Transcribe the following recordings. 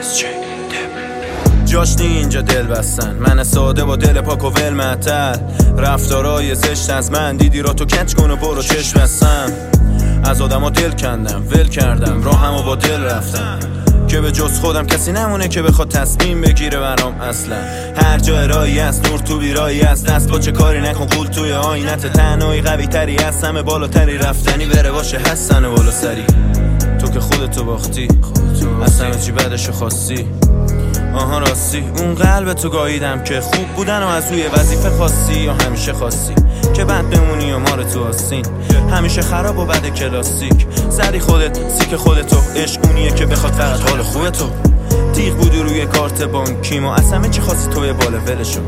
جاش نی اینجا دل بستن، من ساده با دل پاک و ول معطل. رفتارای زشت از من دیدی را تو کج کن و برو چشم بستم. از آدما دل کندم، ول کردم، راهمو با دل رفتم که به جز خودم کسی نمونه که بخواد تصمیم بگیره برام اصلا. هر جا ارایی است نور تو بیرایی است، دست با چه کاری نکن قول توی آینت. تنهایی قوی تری از همه بالاتری، رفتنی بره باشه هستن بالا سری. تو که خودتو باختی، از همه چی بعدشو خواستی. آها راستی اون قلب تو گاییدم که خوب بودن و از روی وظیفه خواستی، یا همیشه خواستی که بد بمونی و مار تو آستین. همیشه خراب و بد کلاسیک زدی خودت سیک خودتو. عشق اونیه که بخواد فقط حال خوبه تو. تیغ بودی روی کارت بانکیم و از همه چی خواستی توی بالا ولشو.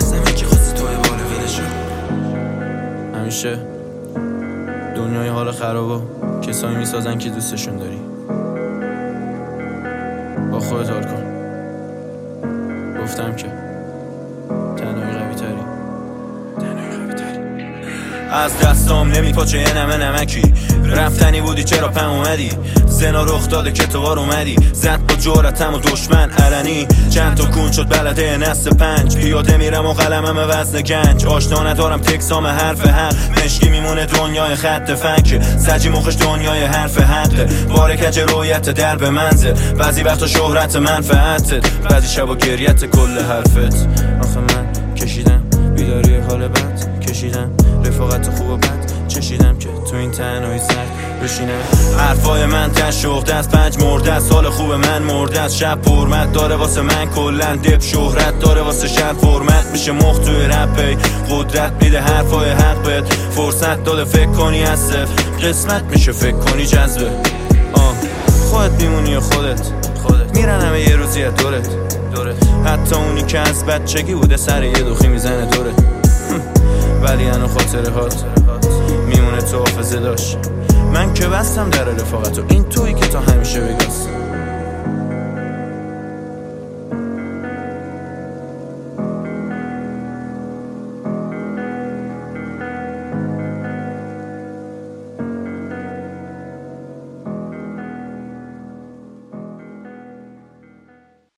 همیشه دنیای حال خراب و کسایی میسازن که دوستشون داری. با خودت حال کن. گفتم که تنهایی قوی تری. از دستام نمیپاچه یه نمه نمکی. رفتنی بودی چرا پم اومدی؟ زنا رخ داده که تو وار اومدی. زد با جرأتم و دشمن علنی. چند تا کون شد بلده نسل 5. پیاده میرم و قلمم وزن گنج. آشنا ندارم تکسام حرف حق. مشکی میمونه دنیای خط فنک. سجی مخش دنیای حرف حقه. بار کج رویت در به منزل. بعضی وقتا شهرت منفعتت، بعضی شبا گریت کل حرفت. آخه من کشیدم بیداری حال بد، کشیدم رفاقت خوب و بد، چشیدم که تو این تنهایی سر بشینم. حرفای من تشوخته از 5 مرده است. حال خوب من مرده است. شب پرمت داره واسه من کلن. دب شهرت داره واسه شب فرمت میشه مخ توی رپی. قدرت میده حرفای حق بهت. فرصت داده فکر کنی از صفر. قسمت میشه فکر کنی جذبه. خودت میمونی و خودت میرن همه یه روزی از دورت. حتی اونی که از بچگی بوده سر یه دوخی میزنه دورت. ولی انو خاطره هات میمونه تو حافظه داشت. من که بستم در رفاقتو، این تویی که تا همیشه